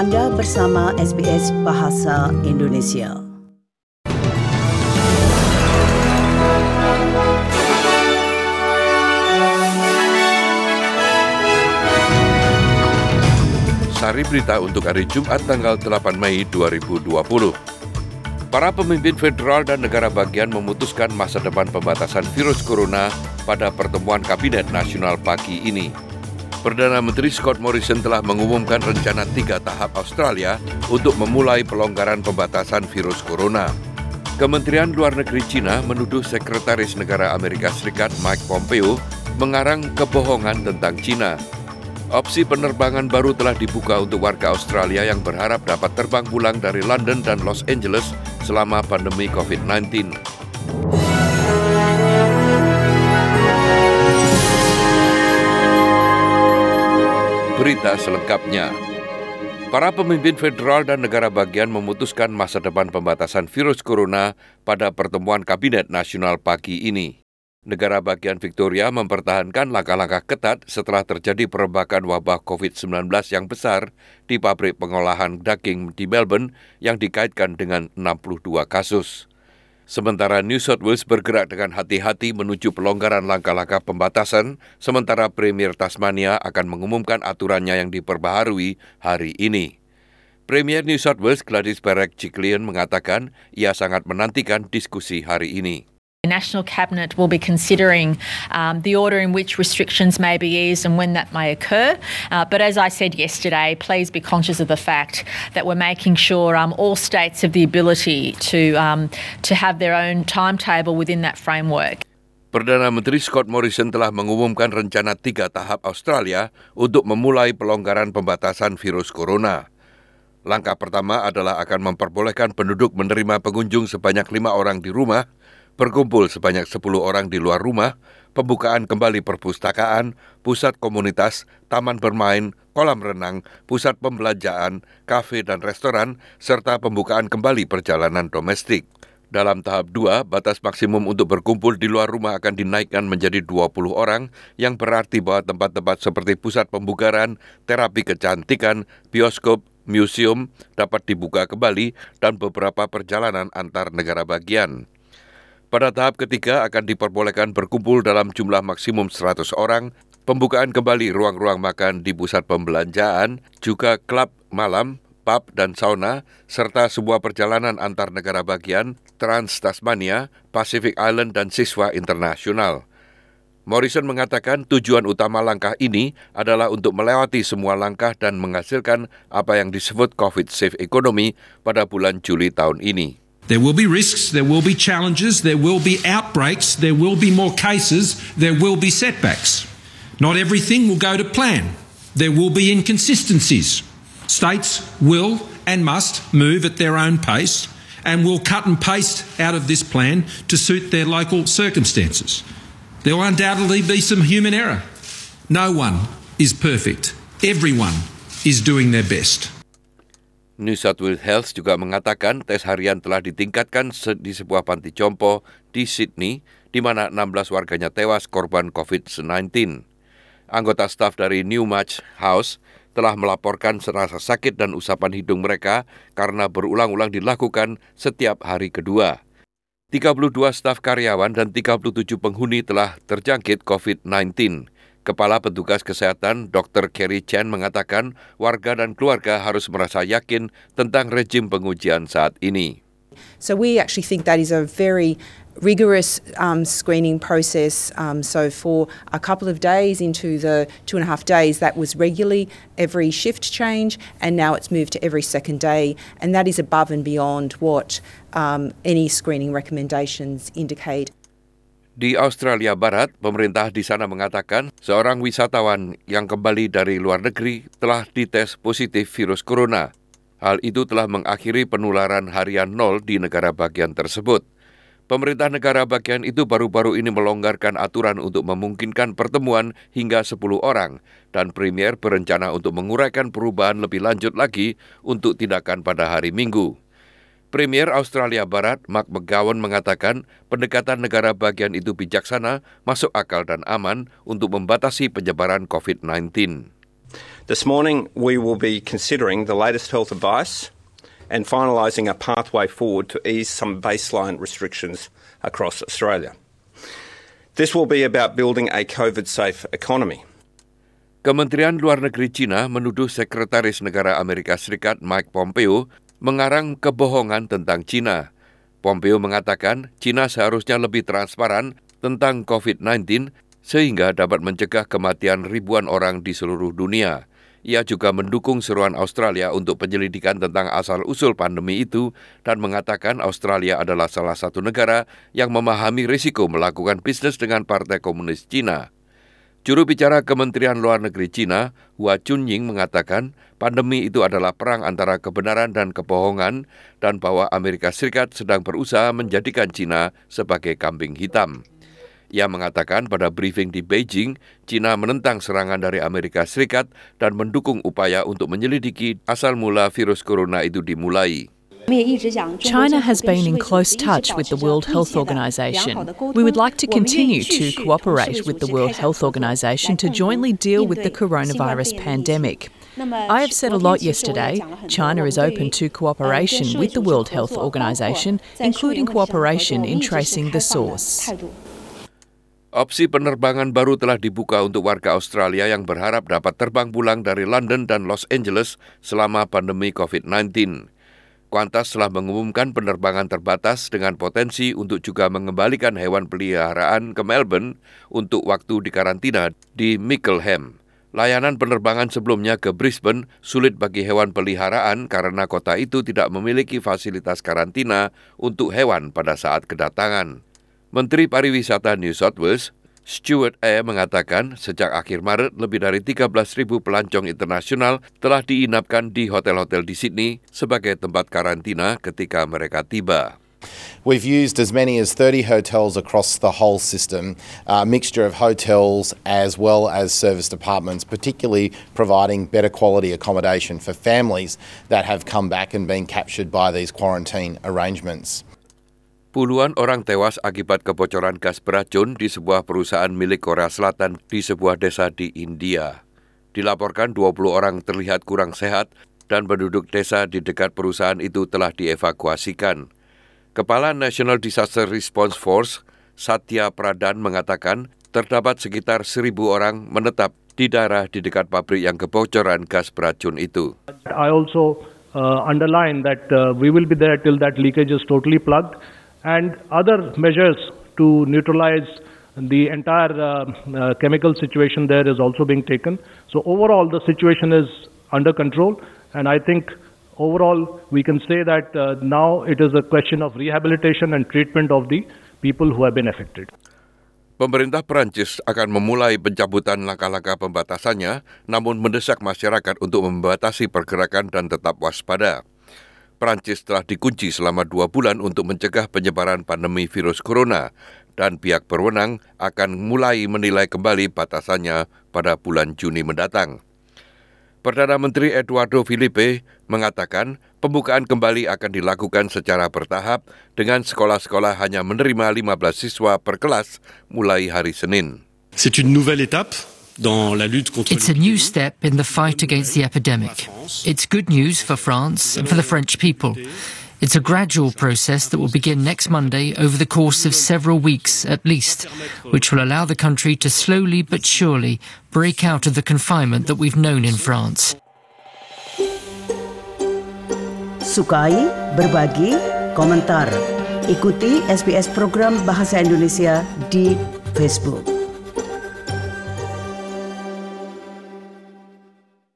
Anda bersama SBS Bahasa Indonesia. Sari berita untuk hari Jumat tanggal 8 Mei 2020. Para pemimpin federal dan negara bagian memutuskan masa depan pembatasan virus corona pada pertemuan Kabinet Nasional pagi ini. Perdana Menteri Scott Morrison telah mengumumkan rencana 3 tahap Australia untuk memulai pelonggaran pembatasan virus corona. Kementerian Luar Negeri China menuduh Sekretaris Negara Amerika Serikat Mike Pompeo mengarang kebohongan tentang China. Opsi penerbangan baru telah dibuka untuk warga Australia yang berharap dapat terbang pulang dari London dan Los Angeles selama pandemi COVID-19. Berita selengkapnya. Para pemimpin federal dan negara bagian memutuskan masa depan pembatasan virus corona pada pertemuan Kabinet Nasional pagi ini. Negara bagian Victoria mempertahankan langkah-langkah ketat setelah terjadi perombakan wabah COVID-19 yang besar di pabrik pengolahan daging di Melbourne yang dikaitkan dengan 62 kasus. Sementara New South Wales bergerak dengan hati-hati menuju pelonggaran langkah-langkah pembatasan, sementara Premier Tasmania akan mengumumkan aturannya yang diperbaharui hari ini. Premier New South Wales Gladys Berejiklian mengatakan ia sangat menantikan diskusi hari ini. The National Cabinet will be considering the order in which restrictions may be eased and when that may occur. But as I said yesterday, please be conscious of the fact that we're making sure all states have the ability to have their own timetable within that framework. Perdana Menteri Scott Morrison telah mengumumkan rencana 3 tahap Australia untuk memulai pelonggaran pembatasan virus corona. Langkah pertama adalah akan memperbolehkan penduduk menerima pengunjung sebanyak 5 orang di rumah, berkumpul sebanyak 10 orang di luar rumah, pembukaan kembali perpustakaan, pusat komunitas, taman bermain, kolam renang, pusat pembelanjaan, kafe dan restoran, serta pembukaan kembali perjalanan domestik. Dalam tahap 2, batas maksimum untuk berkumpul di luar rumah akan dinaikkan menjadi 20 orang, yang berarti bahwa tempat-tempat seperti pusat pembugaran, terapi kecantikan, bioskop, museum dapat dibuka kembali dan beberapa perjalanan antar negara bagian. Pada tahap ketiga akan diperbolehkan berkumpul dalam jumlah maksimum 100 orang, pembukaan kembali ruang-ruang makan di pusat pembelanjaan, juga klub malam, pub dan sauna, serta sebuah perjalanan antar negara bagian, Trans-Tasmania, Pacific Island dan siswa internasional. Morrison mengatakan tujuan utama langkah ini adalah untuk melewati semua langkah dan menghasilkan apa yang disebut COVID-safe economy pada bulan Juli tahun ini. There will be risks, there will be challenges, there will be outbreaks, there will be more cases, there will be setbacks. Not everything will go to plan. There will be inconsistencies. States will and must move at their own pace and will cut and paste out of this plan to suit their local circumstances. There will undoubtedly be some human error. No one is perfect. Everyone is doing their best. New South Wales Health juga mengatakan tes harian telah ditingkatkan di sebuah panti jompo di Sydney, di mana 16 warganya tewas korban COVID-19. Anggota staf dari Newmarch House telah melaporkan rasa sakit dan usapan hidung mereka karena berulang-ulang dilakukan setiap hari kedua. 32 staf karyawan dan 37 penghuni telah terjangkit COVID-19. Kepala Petugas Kesehatan Dr. Kerry Chan mengatakan warga dan keluarga harus merasa yakin tentang rejim pengujian saat ini. So we actually think that is a very rigorous screening process. So for a couple of days into the 2.5 days, that was regularly every shift change, and now it's moved to every second day, and that is above and beyond what any screening recommendations indicate. Di Australia Barat, pemerintah di sana mengatakan seorang wisatawan yang kembali dari luar negeri telah dites positif virus corona. Hal itu telah mengakhiri penularan harian 0 di negara bagian tersebut. Pemerintah negara bagian itu baru-baru ini melonggarkan aturan untuk memungkinkan pertemuan hingga 10 orang, dan Premier berencana untuk menguraikan perubahan lebih lanjut lagi untuk tindakan pada hari Minggu. Premier Australia Barat, Mark McGowan, mengatakan pendekatan negara bagian itu bijaksana, masuk akal dan aman untuk membatasi penyebaran COVID-19. This morning, we will be considering the latest health advice and finalising a pathway forward to ease some baseline restrictions across Australia. This will be about building a COVID-safe economy. Kementerian Luar Negeri China menuduh Sekretaris Negara Amerika Serikat Mike Pompeo mengarang kebohongan tentang China. Pompeo mengatakan China seharusnya lebih transparan tentang COVID-19 sehingga dapat mencegah kematian ribuan orang di seluruh dunia. Ia juga mendukung seruan Australia untuk penyelidikan tentang asal-usul pandemi itu dan mengatakan Australia adalah salah satu negara yang memahami risiko melakukan bisnis dengan Partai Komunis China. Juru bicara Kementerian Luar Negeri China, Hua Chunying mengatakan pandemi itu adalah perang antara kebenaran dan kebohongan dan bahwa Amerika Serikat sedang berusaha menjadikan China sebagai kambing hitam. Ia mengatakan pada briefing di Beijing, China menentang serangan dari Amerika Serikat dan mendukung upaya untuk menyelidiki asal mula virus corona itu dimulai. China has been in close touch with the World Health Organization. We would like to continue to cooperate with the World Health Organization to jointly deal with the coronavirus pandemic. I have said a lot yesterday. China is open to cooperation with the World Health Organization, including cooperation in tracing the source. Opsi penerbangan baru telah dibuka untuk warga Australia yang berharap dapat terbang pulang dari London dan Los Angeles selama pandemi COVID-19. Qantas telah mengumumkan penerbangan terbatas dengan potensi untuk juga mengembalikan hewan peliharaan ke Melbourne untuk waktu dikarantina di Mickleham. Layanan penerbangan sebelumnya ke Brisbane sulit bagi hewan peliharaan karena kota itu tidak memiliki fasilitas karantina untuk hewan pada saat kedatangan. Menteri Pariwisata New South Wales, Stuart A. mengatakan sejak akhir Maret lebih dari 13,000 pelancong internasional telah diinapkan di hotel-hotel di Sydney sebagai tempat karantina ketika mereka tiba. We've used as many as 30 hotels across the whole system, a mixture of hotels as well as serviced apartments, particularly providing better quality accommodation for families that have come back and been captured by these quarantine arrangements. Puluhan orang tewas akibat kebocoran gas beracun di sebuah perusahaan milik Korea Selatan di sebuah desa di India. Dilaporkan 20 orang terlihat kurang sehat dan penduduk desa di dekat perusahaan itu telah dievakuasikan. Kepala National Disaster Response Force, Satya Pradhan mengatakan terdapat sekitar 1,000 orang menetap di daerah di dekat pabrik yang kebocoran gas beracun itu. I also underline that we will be there till that leakage is totally plugged. And other measures to neutralize the entire chemical situation there is also being taken. So overall, the situation is under control. And I think overall, we can say that now it is a question of rehabilitation and treatment of the people who have been affected. Pemerintah Perancis akan memulai pencabutan langkah-langkah pembatasannya, namun mendesak masyarakat untuk membatasi pergerakan dan tetap waspada. Perancis telah dikunci selama 2 bulan untuk mencegah penyebaran pandemi virus corona dan pihak berwenang akan mulai menilai kembali batasannya pada bulan Juni mendatang. Perdana Menteri Eduardo Filipe mengatakan pembukaan kembali akan dilakukan secara bertahap dengan sekolah-sekolah hanya menerima 15 siswa per kelas mulai hari Senin. C'est une nouvelle étape. It's a new step in the fight against the epidemic. It's good news for France and for the French people. It's a gradual process that will begin next Monday over the course of several weeks at least, which will allow the country to slowly but surely break out of the confinement that we've known in France. Sukai, berbagi, komentar. Ikuti SBS program Bahasa Indonesia di Facebook.